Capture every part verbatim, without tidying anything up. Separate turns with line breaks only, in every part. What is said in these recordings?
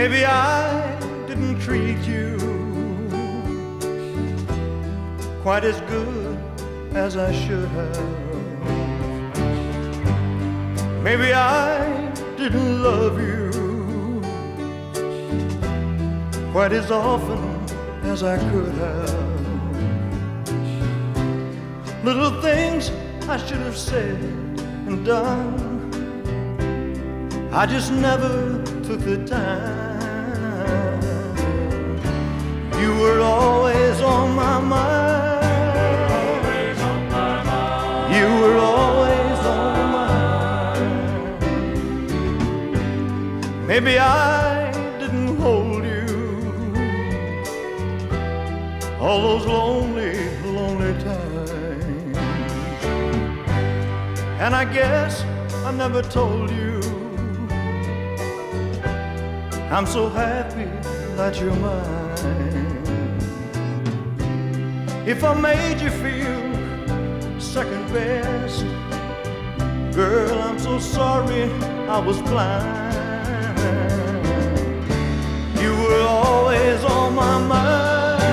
Maybe I didn't treat you quite as good as I should have. Maybe I didn't love you quite as often as I could have. Little things I should have said and done, I just never took the time. You were always on my mind.
Always on my mind.
You were always on my mind. Maybe I didn't hold you all those lonely, lonely times. And I guess I never told you I'm so happy that you're mine. If I made you feel second best, girl, I'm so sorry I was blind. You were always on my mind.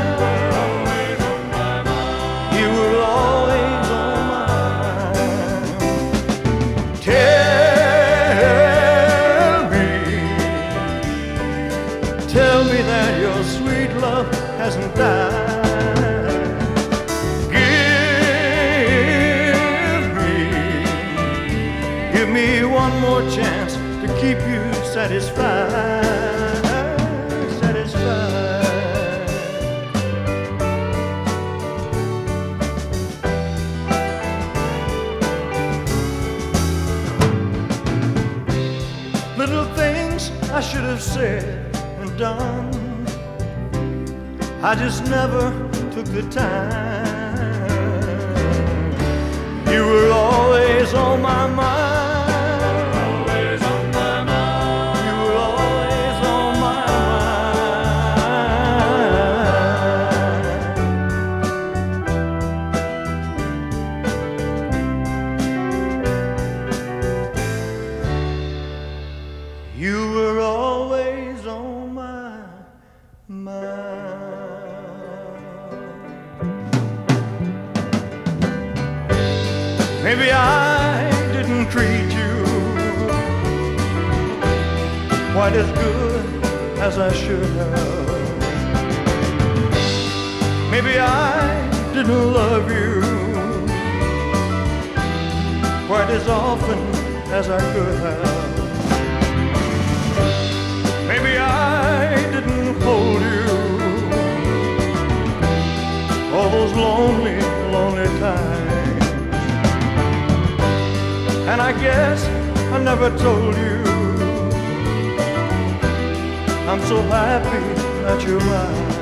You were always on my mind. Tell me, tell me that your sweet love hasn't died. Give me, give me one more chance to keep you satisfied, satisfied. Little things I should have said and done, I just never took the time. You were always on my mind.
Always on my mind.
You were always on my mind. You were always on my mind. Maybe I didn't treat you quite as good as I should have. Maybe I didn't love you quite as often as I could have. Maybe I didn't hold you all those lonely, lonely times. And I guess I never told you I'm so happy that you're mine.